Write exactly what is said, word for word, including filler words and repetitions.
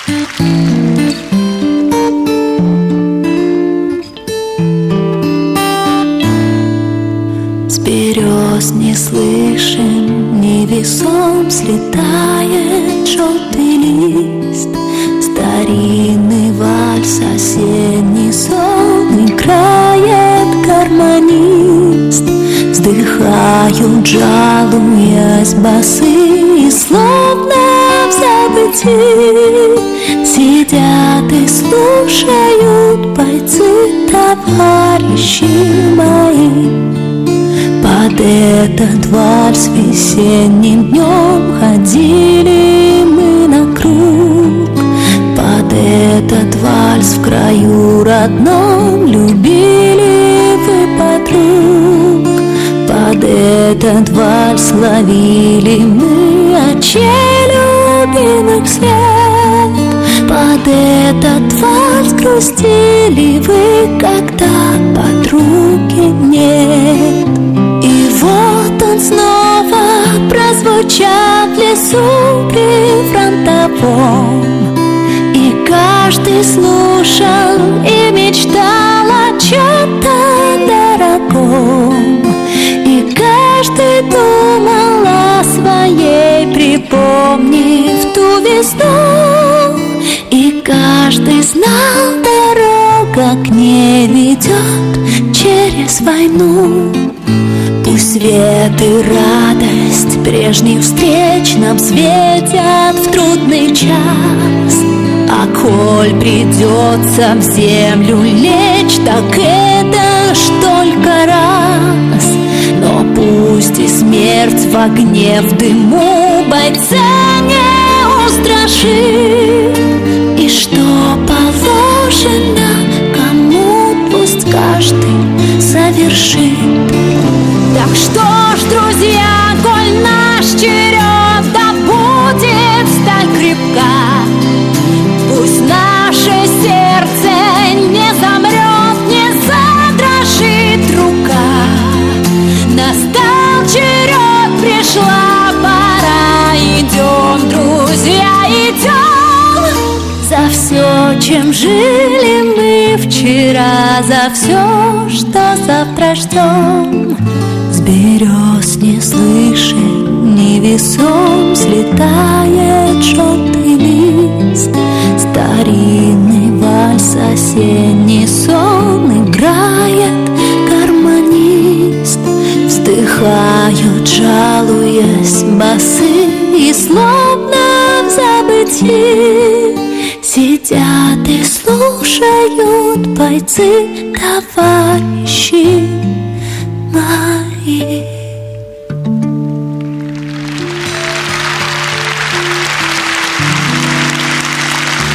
С берез не слышен, невесом слетает желтый лист. Старинный вальс, осенний сон играет гармонист. Вздыхают, жалуясь, басы, словно в забытии сидят и слушают бойцы, товарищи мои. Под этот вальс весенним днем ходили мы на круг. Под этот вальс в краю родном любили вы подруг. Под этот вальс ловили мы очей любимых свет. Под этот вальс грустили вы, когда подруги нет. И вот он снова прозвучал в лесу прифронтовом, и каждый слушал и мечтал о чем-то дорогом. И каждый думал о своей, припомнив ту весну. И каждый знал, дорога к ней ведет через войну. Пусть свет и радость прежних встреч нам светят в трудный час. А коль придется в землю лечь, так это ж только раз. Но пусть и смерть в огне, в дыму бойца не устрашит. И что положено кому, пусть каждый совершит. Так что ж, друзья, коль наш черед, да будет сталь крепка. Пусть наше сердце не замрет, не задрожит рука. Настал черед, пришла пора. Идем, друзья, идем. За все, чем жили мы вчера, за все, что завтра ждем. С берез не слышен, невесом слетает желтый лист. Старинный вальс, осенний сон играет гармонист. Вздыхают, жалуясь, басы, и словно в забытии сидят и слушают бойцы, товарищи мои.